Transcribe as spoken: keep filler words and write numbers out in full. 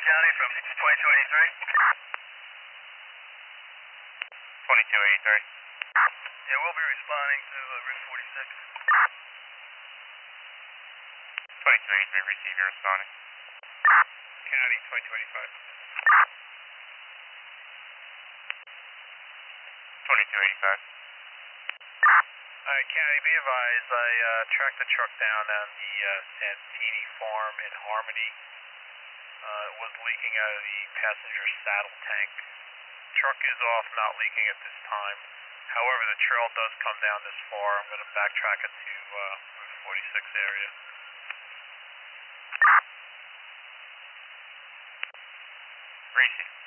County from twenty-two eighty-three. twenty-two eighty-three. Yeah, we'll be responding to uh, Route forty-six. twenty-two eighty-three, receive your responding. County twenty-two eighty-five. twenty-two eighty-five. Alright, County, be advised, I uh, tracked the truck down on the uh, Santini farm in Harmony. Uh, it was leaking out of the passenger saddle tank. Truck is off, not leaking at this time. However, the trail does come down this far. I'm going to backtrack it to uh, Route forty-six area. Receive.